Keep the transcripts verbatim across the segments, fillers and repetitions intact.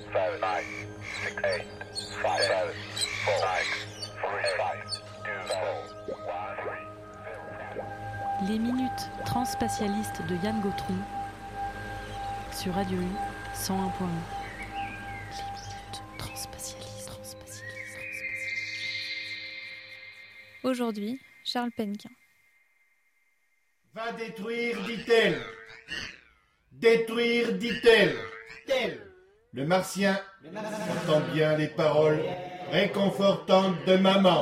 Les minutes transspatialistes de Yann Gautron sur Radio U cent un point un. Les minutes transspatialistes, transspatialistes, transspatialistes. Aujourd'hui, Charles Penquin. Va détruire, dit-elle. Détruire, dit-elle. Tel. Le martien entend bien les paroles réconfortantes de maman.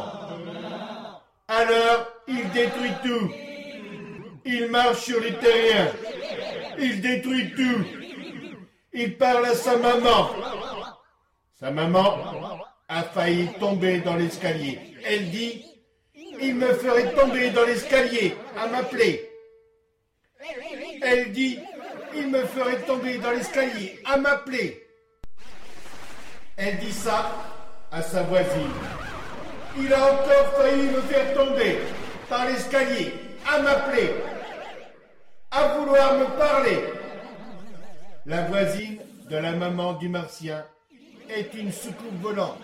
Alors, il détruit tout. Il marche sur les terriens. Il détruit tout. Il parle à sa maman. Sa maman a failli tomber dans l'escalier. Elle dit, il me ferait tomber dans l'escalier à m'appeler. Elle dit, il me ferait tomber dans l'escalier à m'appeler. Elle dit ça à sa voisine. Il a encore failli me faire tomber par l'escalier à m'appeler, à vouloir me parler. La voisine de la maman du martien est une soucoupe volante.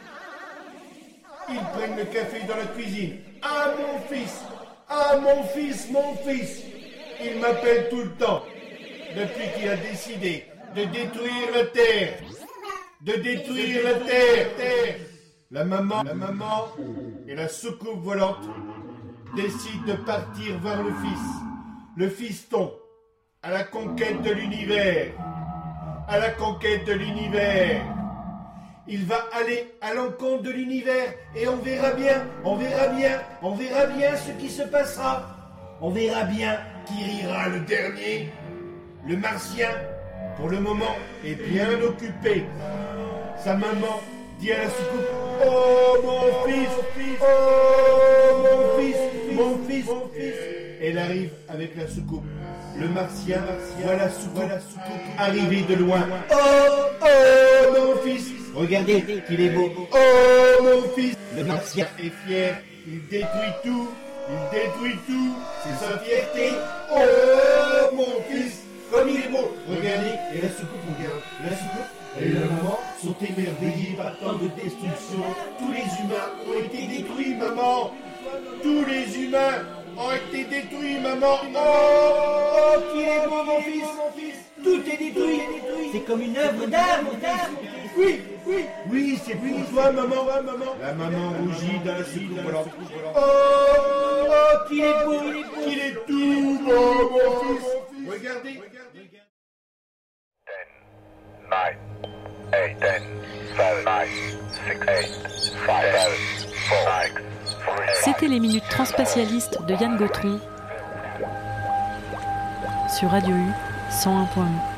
Ils prennent le café dans la cuisine. Ah mon fils, ah mon fils, mon fils. Il m'appelle tout le temps depuis qu'il a décidé de détruire la terre. De détruire la terre, terre. La maman, la maman et la soucoupe volante décident de partir vers le fils, le fiston, à la conquête de l'univers, à la conquête de l'univers. Il va aller à l'encontre de l'univers et on verra bien, on verra bien, on verra bien ce qui se passera. On verra bien qui rira le dernier. Le martien, pour le moment, est bien occupé. Sa maman dit à la soucoupe, oh mon fils, oh mon fils, mon fils, mon fils. Elle arrive avec la soucoupe. Le martien voit la soucoupe arriver de loin. Oh, oh mon fils, regardez qu'il est beau. Oh mon fils. Le martien est fier, il détruit tout, il détruit tout. C'est sa fierté. Oh mon fils, comme il est beau. Regardez, et la soucoupe, regarde, la soucoupe. Et la maman sont émerveillés par tant de destruction. Tous les humains ont été détruits, maman. Tous les humains ont été détruits, maman. Oh, oh qu'il est beau, mon fils. Tout est détruit. C'est comme une œuvre d'art, mon fils. Oui, oui, oui, c'est pour toi, maman, maman. La maman rougit dans la soucoupe volante. Oh, oh, qu'il est beau, qu'il est tout beau, mon fils. Regardez, regardez. nine, eight, ten, seven, nine, six, eight, five, seven, four, six, three, C'était les minutes transspatialistes de Yann Gautron sur Radio U cent un point un.